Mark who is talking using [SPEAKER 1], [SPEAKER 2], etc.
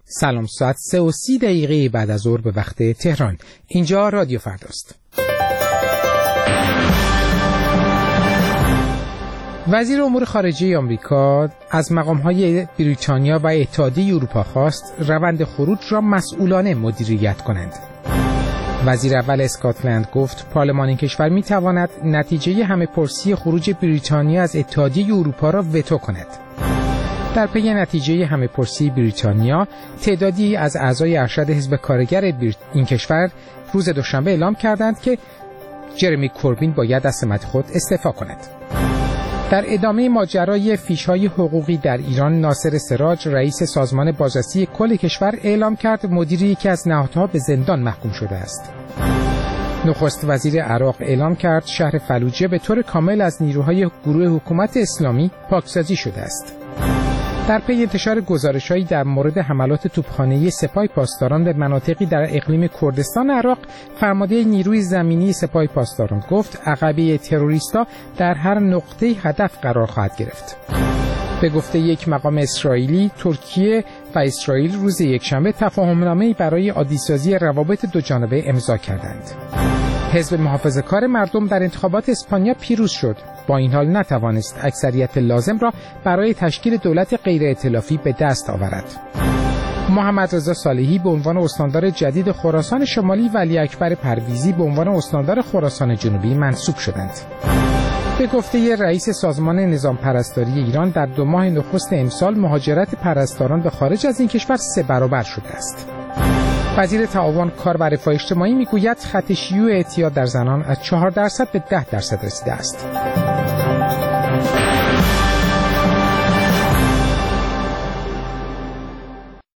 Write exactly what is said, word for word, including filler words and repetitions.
[SPEAKER 1] سلام، ساعت سه و سی دقیقه بعد از ظهر به وقت تهران. اینجا رادیو فرداست. وزیر امور خارجه آمریکا از مقام‌های بریتانیا و اتحادیه اروپا خواست روند خروج را مسئولانه مدیریت کنند. وزیر اول اسکاتلند گفت پارلمان این کشور می‌تواند نتیجه همه‌پرسی خروج بریتانیا از اتحادیه اروپا را وتو کند. در پی نتیجه همه‌پرسی بریتانیا، تعدادی از اعضای ارشد حزب کارگر این کشور روز دوشنبه اعلام کردند که جرمی کوربین باید از سمت خود استعفا کند. در ادامه ماجرای فیش‌های حقوقی در ایران، ناصر سراج رئیس سازمان بازرسی کل کشور اعلام کرد مدیر یکی از نهادها به زندان محکوم شده است. نخست وزیر عراق اعلام کرد شهر فلوجه به طور کامل از نیروهای گروه حکومت اسلامی پاکسازی شده است. در پی انتشار گزارش‌هایی در مورد حملات توپخانه‌ای سپاه پاسداران به مناطقی در اقلیم کردستان عراق، فرمانده نیروی زمینی سپاه پاسداران گفت عقبه تروریستا در هر نقطه هدف قرار خواهد گرفت. به گفته یک مقام اسرائیلی، ترکیه و اسرائیل روز یکشنبه تفاهم‌نامه‌ای برای عادی‌سازی روابط دوجانبه امضا کردند. حزب محافظه‌کار مردم در انتخابات اسپانیا پیروز شد. با این حال نتوانست اکثریت لازم را برای تشکیل دولت غیر ائتلافی به دست آورد. محمد رضا صالحی به عنوان استاندار جدید خراسان شمالی و علی اکبر پرویزی به عنوان استاندار خراسان جنوبی منصوب شدند. به گفته رئیس سازمان نظام پرستاری ایران، در دو ماه نخست امسال مهاجرت پرستاران به خارج از این کشور سه برابر شده است. وزیر تعاون، کار و رفاه اجتماعی میگوید خط شیوع اعتیاد در زنان از چهار درصد به ده درصد رسیده است.